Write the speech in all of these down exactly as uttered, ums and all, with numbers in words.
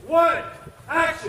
one, action!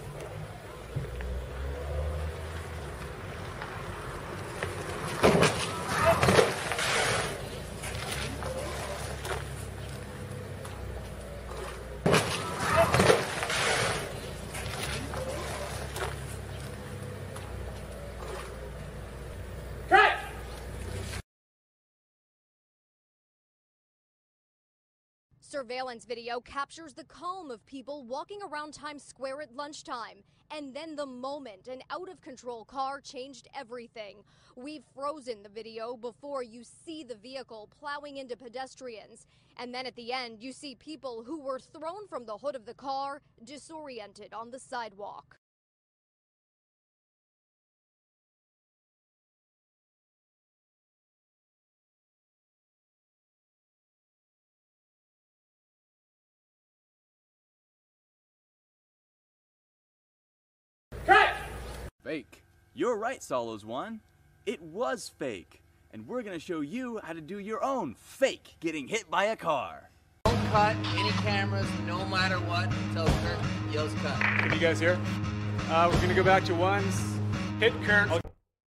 Surveillance video captures the calm of people walking around Times Square at lunchtime. And then the moment an out-of-control car changed everything. We've frozen the video before you see the vehicle plowing into pedestrians. And then at the end, you see people who were thrown from the hood of the car, disoriented on the sidewalk. Fake. You're right, Solos One. It was fake. And we're gonna show you how to do your own fake getting hit by a car. Don't cut any cameras, no matter what, until Kurt yells cut. Can you guys hear? Uh, we're gonna go back to ones. Hit Kurt. Okay.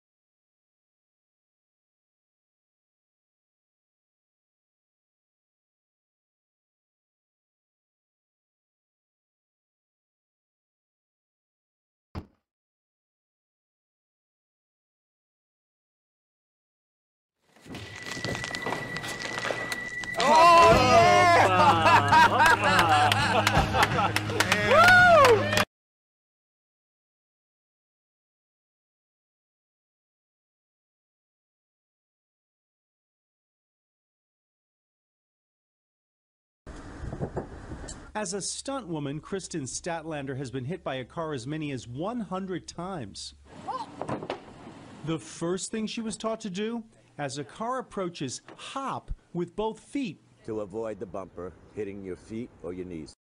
As a stunt woman, Kristen Statlander has been hit by a car as many as one hundred times. The first thing she was taught to do, as a car approaches, hop with both feet. To avoid the bumper hitting your feet or your knees.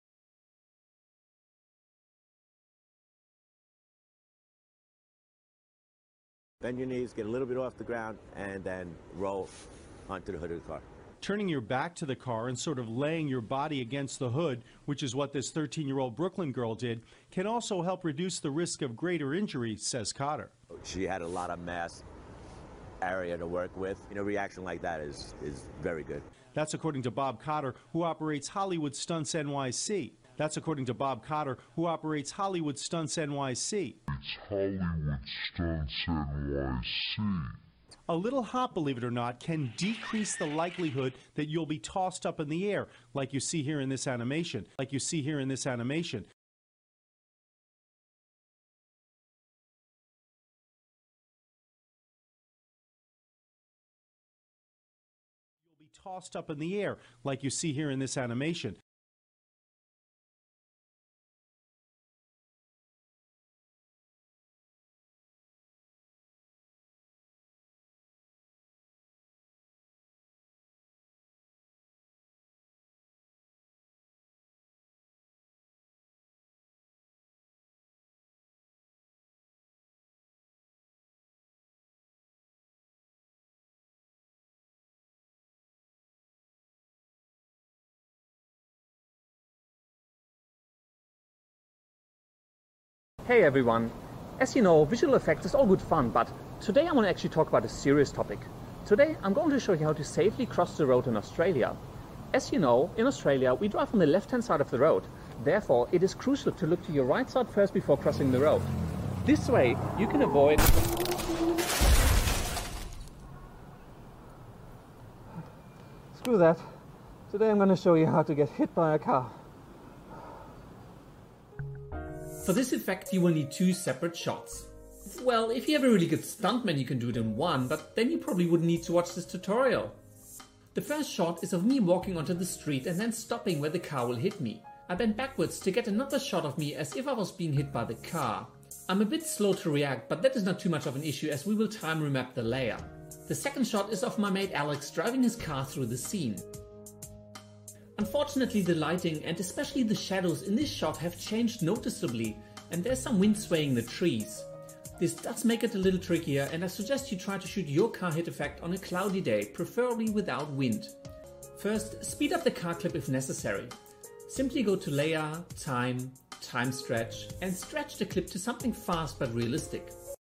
Bend your knees, get a little bit off the ground, and then roll onto the hood of the car. Turning your back to the car and sort of laying your body against the hood, which is what this thirteen-year-old Brooklyn girl did, can also help reduce the risk of greater injury, says Cotter. She had a lot of mass area to work with. You know, a reaction like that is, is very good. That's according to Bob Cotter, who operates Hollywood Stunts N Y C. That's according to Bob Cotter, who operates Hollywood Stunts N Y C. It's Hollywood Stunts N Y C. A little hop, believe it or not, can decrease the likelihood that you'll be tossed up in the air, like you see here in this animation, like you see here in this animation. You'll be tossed up in the air, like you see here in this animation. Hey everyone! As you know, visual effects is all good fun, but today I want to actually talk about a serious topic. Today I'm going to show you how to safely cross the road in Australia. As you know, in Australia we drive on the left-hand side of the road. Therefore, it is crucial to look to your right side first before crossing the road. This way you can avoid Screw that. Today I'm going to show you how to get hit by a car. For this effect you will need two separate shots. Well, if you have a really good stuntman you can do it in one, but then you probably wouldn't need to watch this tutorial. The first shot is of me walking onto the street and then stopping where the car will hit me. I bend backwards to get another shot of me as if I was being hit by the car. I'm a bit slow to react, but that is not too much of an issue as we will time remap the layer. The second shot is of my mate Alex driving his car through the scene. Unfortunately, the lighting and especially the shadows in this shot have changed noticeably, and there's some wind swaying the trees. This does make it a little trickier, and I suggest you try to shoot your car hit effect on a cloudy day, preferably without wind. First, speed up the car clip if necessary. Simply go to Layer, Time, Time Stretch and stretch the clip to something fast but realistic.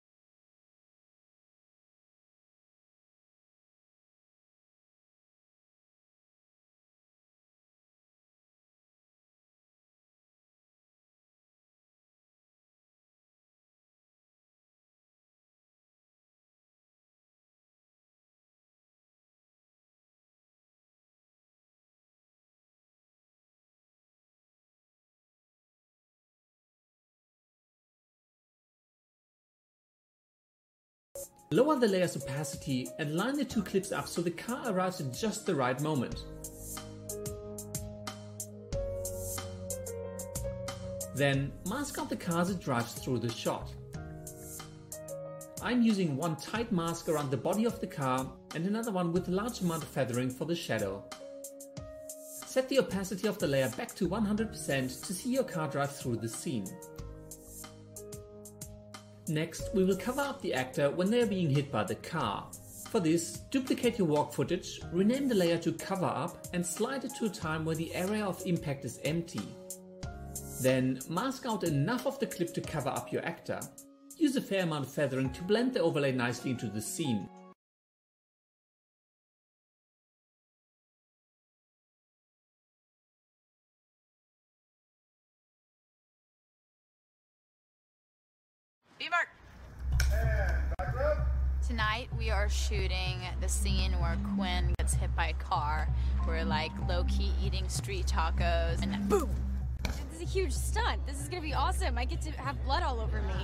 Lower the layer's opacity and line the two clips up so the car arrives at just the right moment. Then mask out the car as it drives through the shot. I'm using one tight mask around the body of the car and another one with a large amount of feathering for the shadow. Set the opacity of the layer back to one hundred percent to see your car drive through the scene. Next, we will cover up the actor when they are being hit by the car. For this, duplicate your walk footage, rename the layer to Cover Up and slide it to a time where the area of impact is empty. Then, mask out enough of the clip to cover up your actor. Use a fair amount of feathering to blend the overlay nicely into the scene. Tonight we are shooting the scene where Quinn gets hit by a car. We're like low-key eating street tacos and then boom! This is a huge stunt. This is gonna be awesome. I get to have blood all over me.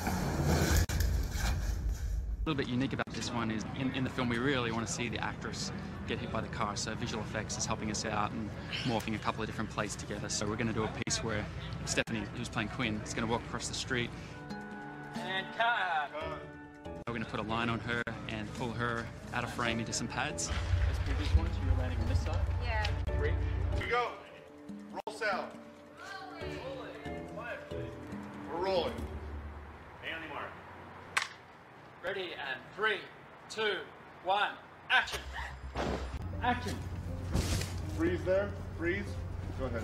A little bit unique about this one is in, in the film we really want to see the actress get hit by the car, so visual effects is helping us out and morphing a couple of different plays together. So we're going to do a piece where Stephanie, who's playing Quinn, is going to walk across the street. And cut! We're going to put a line on her and pull her out of frame into some pads. As previous ones, you were landing on this side? Yeah. Three. Here we go. Roll sound. We're rolling. And the mark. Ready, and three, two, one, action! Action! Freeze there. Freeze. Go ahead.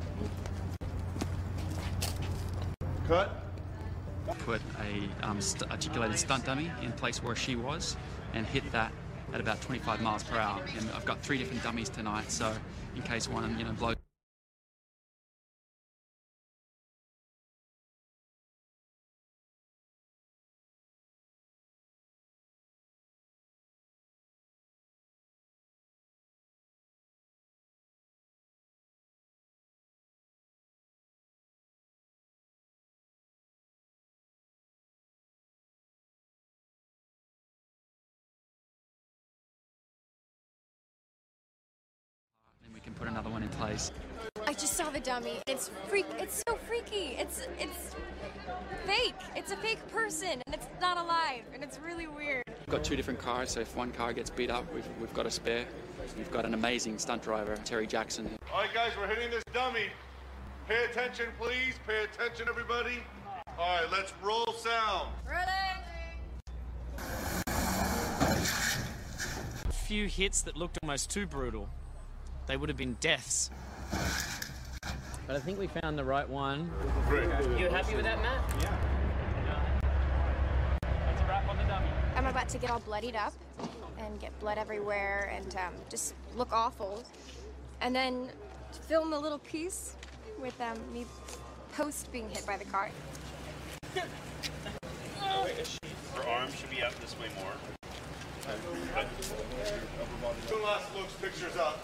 Cut. Put a um, st articulated stunt dummy in place where she was and hit that at about twenty-five miles per hour. And I've got three different dummies tonight, so in case one, you know, blows. We can put another one in place. I just saw the dummy. It's freak. It's so freaky. It's it's fake. It's a fake person, and it's not alive, and it's really weird. We've got two different cars, so if one car gets beat up, we've, we've got a spare. We've got an amazing stunt driver, Terry Jackson. All right, guys, we're hitting this dummy. Pay attention, please. Pay attention, everybody. All right, let's roll sound. Ready? Few hits that looked almost too brutal. They would have been deaths. But I think we found the right one. Great. You happy with that, Matt? Yeah. That's a wrap on the dummy. I'm about to get all bloodied up and get blood everywhere and um, just look awful. And then film a little piece with um, me post being hit by the car. Her arm should be out this way more. Two last looks, pictures up.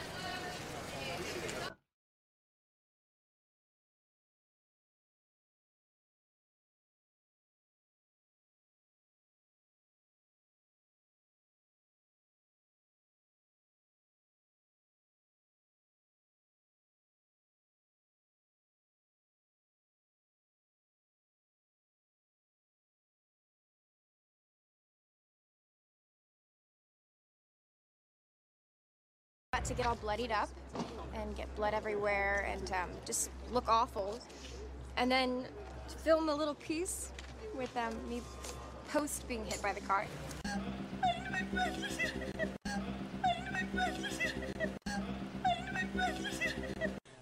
To get all bloodied up and get blood everywhere and um, just look awful. And then film a little piece with um, me post being hit by the car.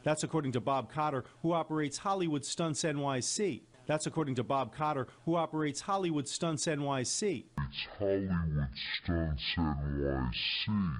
That's according to Bob Cotter, who operates Hollywood Stunts N Y C. That's according to Bob Cotter, who operates Hollywood Stunts N Y C. It's Hollywood Stunts N Y C.